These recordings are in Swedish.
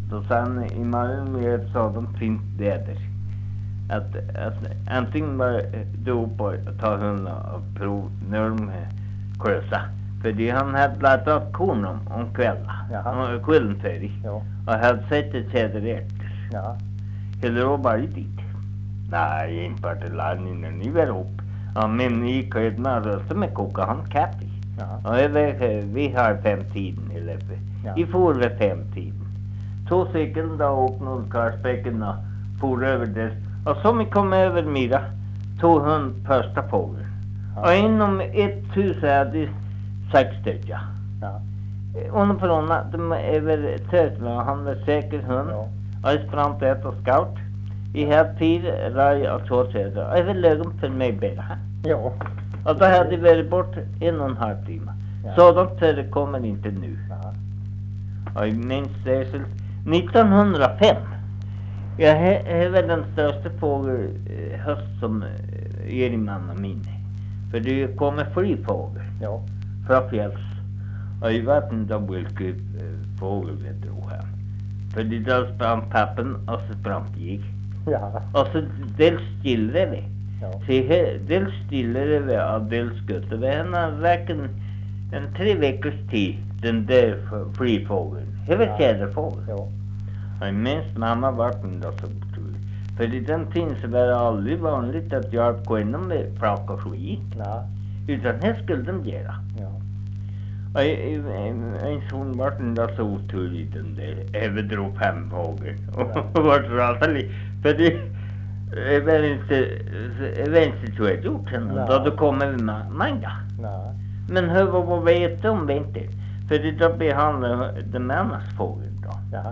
Då sen i Malmö sa de fint väder. Att antingen var det upp och ta hundar och prov när de krösa. För han hade lagt upp korn om kvällen. Om kvällen färdig. Ja. Och hade sett ett tjäder efter. Ja. Eller då bara dit. Nej, inte till landet när ni var upp. Ja, men ni kan man rösta med koka han kappi. Ja. Och vi har 5-tiden eller Ja. i får vi 5-tiden. 2 sekunder då upp någon karspäcken och for över det. Och så vi kom över middag 200 första fågel. Ja. Och inom ett hus hade 6 stycken. Ja. Undifrån de är väl tötla han var säker hund. Ja. Och jag sprang ett och scout. I här tid raj och så tjäder. Och jag vill lägga för mig bära. Ja. Och då hade vi varit bort 1,5 timme. Ja. Sådant kommer inte nu. Ja. Och jag minns särskilt 1905. Jag är väl den största fågel höst som ger i manna minne. För det kommer fri fågel Ja. från fjälls. Och jag vet inte vilken fågel vi drog hem. För det där sprang pappen och så sprang jag. Ja. Och så dels stillade vi. Ja. Så dels stillade vi och dels skuttade vi. Han har räckt en 3 veckors tid. Den där frifågeln. Det var tjäderfågel. Ja. Och jag minns mamma var inte så otroligt. För i den tiden så var det aldrig vanligt att jag gå inom med frak och skit. Ja. Utan här skulle de göra. Ja. Och en son var inte så otroligt den där. Jag drog 5 fågel. Och var så ratelig. För det var inte så ett ord sen. Då det kommer vi många. Ja. Men hur var vet om inte? För det då behandlar den annars fågel då. Ja.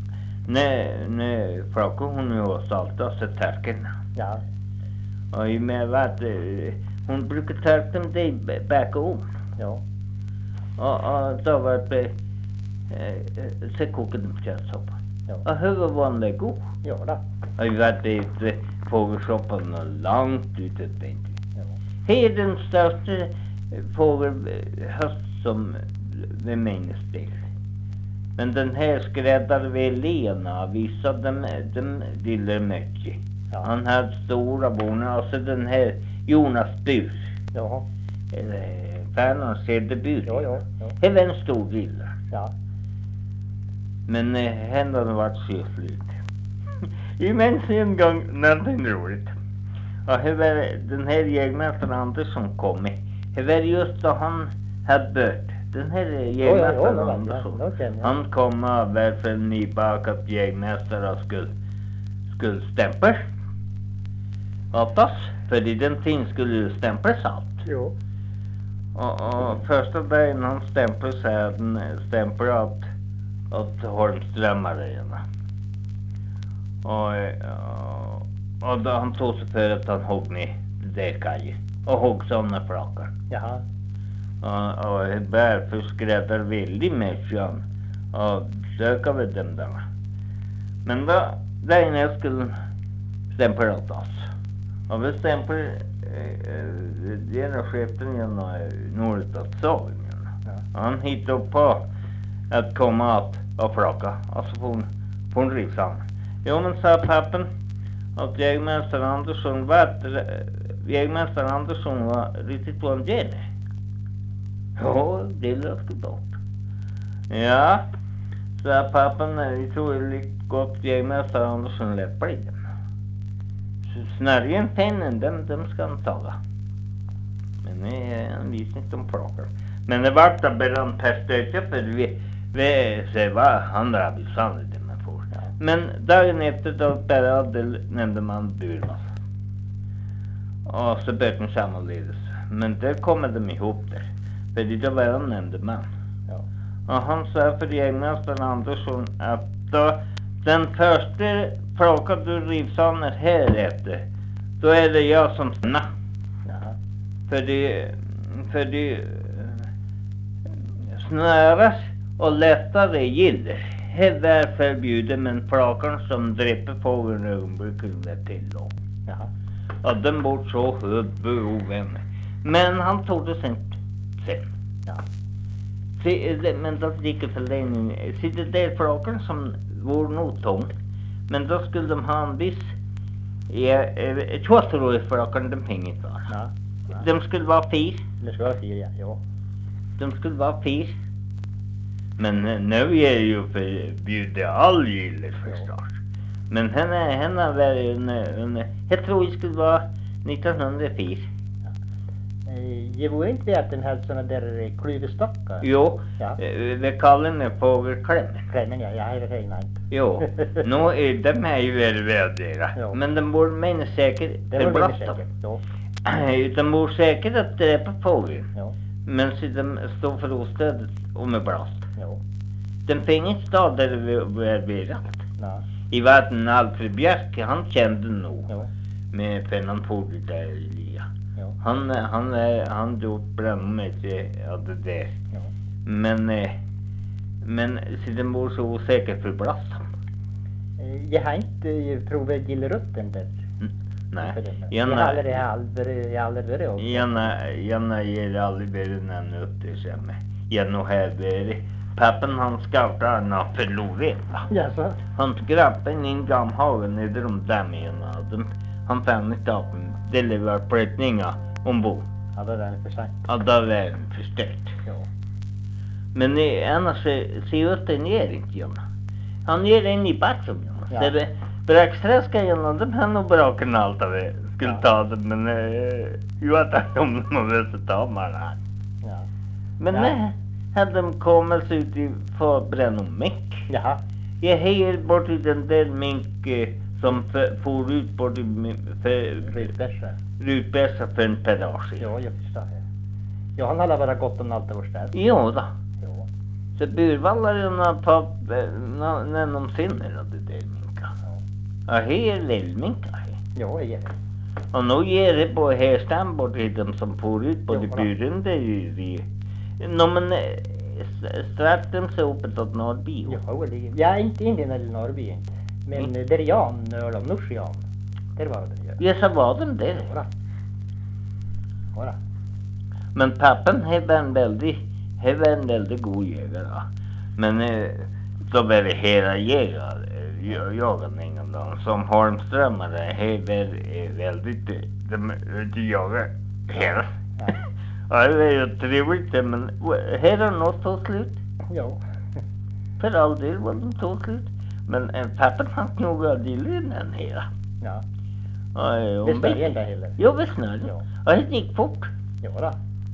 Nej, frågar hon ju och salta så tärken. Ja. Och i med vad hon brukar tärka dem det backa om. Ja. Och då var det så kokade de köttsoppa. Ja. Och hur var det god? Ja då. Och jag vet det fågelsoppan långt ut ett bänt. Ja. Det är den största fågelhöst som vi minns till. Men den här skräddade vi Lena visade dem gillar mycket. Ja. Han hade stora bonar och så den här Jonas Bur. Ja. Eller Färnans Cederbur. Ja. Ja. Ja. Det var en stor gilla. Ja. Men henne hade varit sjöslut. Jag minns en gång någonting roligt. Och det var den här jägmästaren Andersson kom med. Det var just då han hade bört. Den här jägmästaren Andersson. Han kom av varför en nybakat jägmästare och skulle stämplas. Hoppas. För i den tiden skulle ju stämplas allt. Jo. Och första dagen han stämplade så hade han stämplat åt Holmströmmaröarna. Och då han tog sig för att han hugg ner det kajen. Och hugg sådana flakar. Jaha. Och därför skräddar väldigt mycket och söka vid dem där. Men då jag skulle stämpla åt oss. Och vi stämplade generalchefen genom Nordstadssagen. Ja. Han hittade på att komma upp och flaka. Och så får hon riksa. Jo men sa pappen att jägmästare Andersson var riktigt blonderad. Ja, det löfte bort. Ja, sa pappan, jag tror det är lite gott jägmästare Andersson läppar i dem. Snärjen pennen, dem ska han taga. Men han visste inte om flakar. Men det var det bara en pestöka för vi så var han rabisande det man får. Ja. Men dagen efter då började nämnde man Burman. Och så började de sammanledes. Men där kommer de ihop där. För det då var han nämnde man. Ja. Och han sa för jägmästaren Andersson att då den första frågan du rivsaner här efter, då är det jag som stannar. Jaha. För det snöras och lättare gillar. Det var förbjuden men frågan som dreper fågeln ögonblicken var tillåt. Jaha. Och den bort så hög behoven. Men han tog det sen. Ja. Men då gick det för länge. Så det där frågan som var nog tom. Men då skulle de ha en viss... Jag tror att frågan de pengar var. Ja. De skulle vara 4. Det ska vara 4, ja. De skulle vara 4. Men nu är ju förbjudet all gillet förstås. Men henne var en... Jag tror det skulle vara 1904. Jag vore inte vet den här såna där klyvestockar. Jo, Ja. vi kallar den fågelkläm. Klämmen, ja, jag har det inte. Jo, nu är de här ju väldigt Jo. men de borde mena säkert Det var väldigt säkert. Jo. De borde säkert att dräpa fågeln. Jo. Men så de står för ostödet och med blast. Jo. Den finns stad där det var verat. Ja. I vatten Alfred Björk, han kände nog Jo. med pennan på det där i Lia. Jo. Han gjort brandmässigt av det där. Jo. Men så den borde så osäker för blast. Jag har inte provat gillerutten där. Nej, Jag har aldrig varit också. Janna ger aldrig varit nämnd upp det sen. Jag nog här varit. Pappan han skautar när förlorat. Jaså? Han skrappade in gamhagen nere de dammen av dem. Han fann ett apen. Det lever plötningar ombord. Ja, det är för sent. Ja, då var den förstört. Jo. Men annars ser ut den ger inte Janna. Han ger en i backen Janna. Ja. Det braksträska Janna, de har nog braken allt av det. Skulle Ja. ta det, men ju att de måste ta man här. Ja. Men Ja. nej, hade de kommit ut i för bränna mink. Jaha. Jag hejar bort i den där mink som for ut bort i Rydbärsa. Rutbässa för en per år sedan. Jo, jag förstår det. Jo, han har bara gått om allt över stället. Jo då. Jo. Så burvallarna på när de sinner av det där minka. Ja, här är lillminka. Jo, jag ger det. Och nu ger det på härstam bort i dem som for ut på Jo, de då. buren där i. Nå men strax de så uppe åt Norrby. Jo, jag är inte inne i Norrby inte. Men där är Jan, eller Norsjan. Där var det ju. Ja, så var de där. Jodå. Jodå. Men pappan var en väldigt god jägare. Men så var det hela jägare. Jagan ingen dag. Som Holmströmare var väldigt... De jagar hela. Ja. Ja, det var ju trevligt men här har något tagit slut. Jo. För all del var de tagit slut. Men pappan han knogade den hela. Ja. Och Det står igen där heller. Jo, visst snöde. Jo. Och det gick fort. Jodå.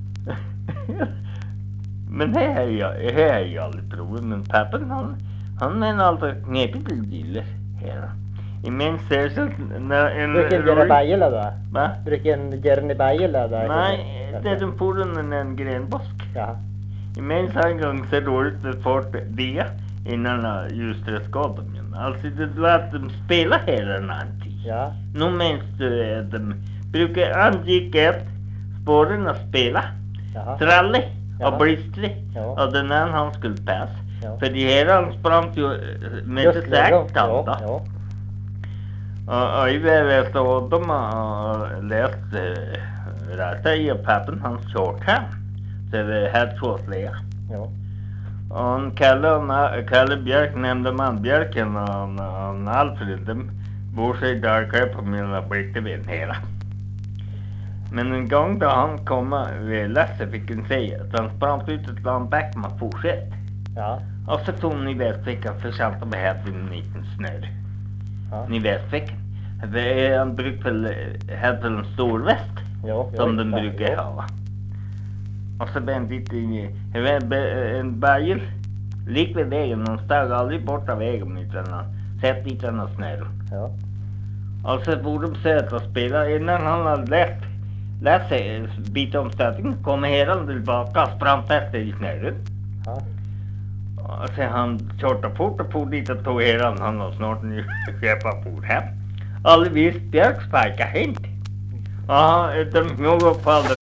Men här är jag aldrig provat. Men pappan han är alltid knepigt till gillar här. I min särskilt när en... Brukar du göra bajela då? Va? Brukar du göra bajela då? Nej, det är de får en grenbosk. Ja. I minns en gång så roligt det fort det innan just det skadade mig. Alltså det var att de spelade hela den här tid. Ja. Nu minns du att de brukar angik ett spåren att spela. Jaha. Tralle Jaha. och blistri. Ja. Och den här han skulle pass. Ja. För de här han sprang ju med Just det det, sagt ja. då. Ja. Och i läste och de har läst rätta i pappan hans shortham. Så det här tvåsliga. Ja. Och Kalle Björk nämnde man Björken och Alfred. De bor sig där på mina blickevinn hela. Men en gång då han kom vid Lasse fick han säga att han sprang ut ett land back med fortsätt. Ja. Och så tog han i västfickan för samt att behöva en liten snöre. Ja. I västfickan. Han brukar ha en stor väst Jo. som de brukar ha. Och så blev en bajel lik vid vägen. Han stod aldrig bort av vägen utan han sett lite annan snöre. Ja. Och så borde de sätta och spela innan han hade lärt sig bita om stötningen. Kom heran tillbaka och sprang fast i snören. Ja. Och sen han körde fort och for dit och tog heran. Han har snart nu köpa på hem. Alla visst Björk spikade hent. Ja, de knåg upp på alla